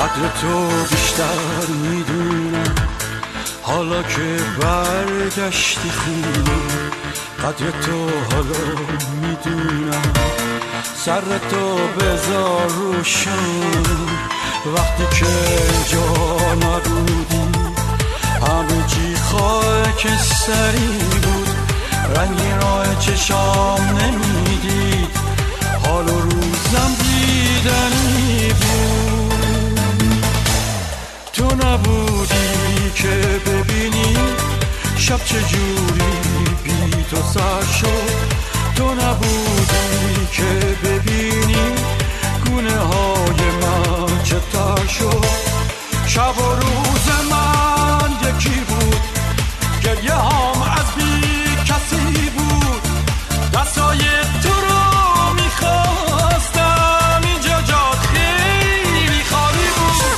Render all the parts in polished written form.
قدر تو بیشتر میدونم حالا که برگشتی خونه. قدر تو حالا میدونم سر تو بذار روشن. وقتی که اینجا نبودی همه چی خاکستری بود. رنگی راه چشام نمیدید حال و روزم دیدنی بود. تو نبودی که ببینی شب چجوری بی تو سر شد. تو نبودی که ببینی گونه های من چطور شد. شب و روز من یکی بود، گریه هم از بی کسی بود. دستای تو رو میخواستم اینجا جات خیلی خالی بود.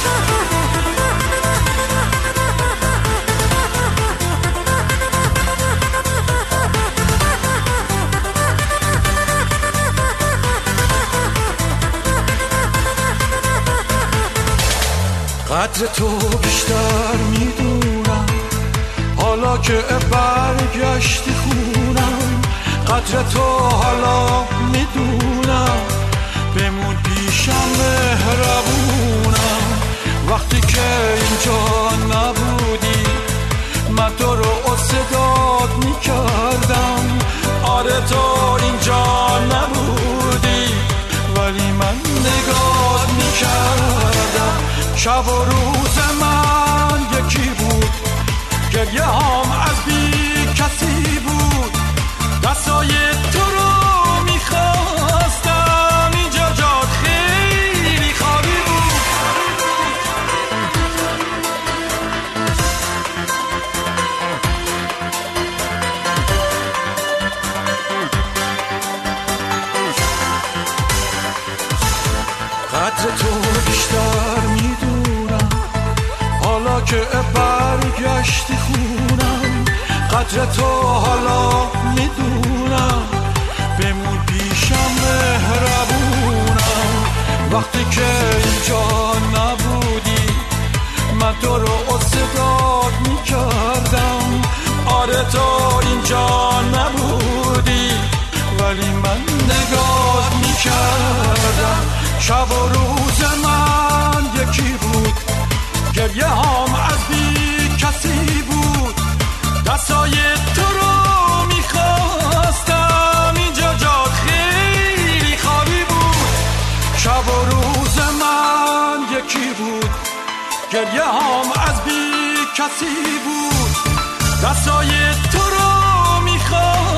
قدر تو بیشتر میدونم حالا که برگشتی خونم. قدر تو حالا میدونم بمون پیشم مهربونم. وقتی که اینجا نبودی من تو رو صدات میکردم. آره تو اینجا نبودی ولی من نگات میکردم. شب و روز من یکی بود، گریه هم از بی کسی بود. دستای تو رو میخواستم اینجا جات خیلی خالی بود. قدر تو بیشتر میدونم حالا که برگشتی خونم. قدر تو حالا میدونم بمون پیشم مهربونم. وقتی که اینجا نبودی من تو رو صدات میکردم. آره تو اینجا نبودی ولی من نگات میکردم. شب و روز من یکی بود، گریه هم از بی کسی بود. دستای تو رو میخواستم اینجا جات خیلی خالی بود. شب و روز من یکی بود، گریه هم از بی کسی بود. دستای تو رو میخواستم